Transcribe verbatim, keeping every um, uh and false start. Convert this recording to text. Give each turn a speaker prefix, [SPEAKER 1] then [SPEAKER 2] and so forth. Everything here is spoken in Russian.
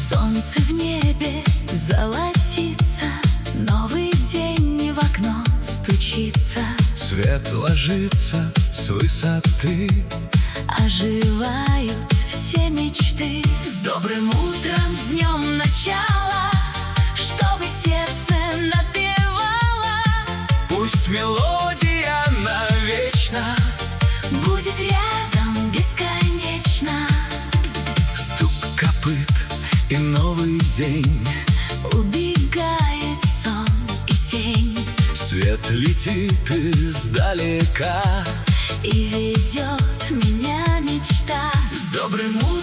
[SPEAKER 1] Солнце в небе золотится, новый день в окно стучится.
[SPEAKER 2] Свет ложится с высоты,
[SPEAKER 1] оживают все мечты. С добрым утром, с днем начала, чтобы сердце напевало.
[SPEAKER 2] пусть мелодия навечно
[SPEAKER 1] будет рядом бесконечно.
[SPEAKER 2] Стук копыт и новый день,
[SPEAKER 1] убегает сон и тень.
[SPEAKER 2] свет летит издалека
[SPEAKER 1] и ведет меня мечта.
[SPEAKER 2] С добрым утром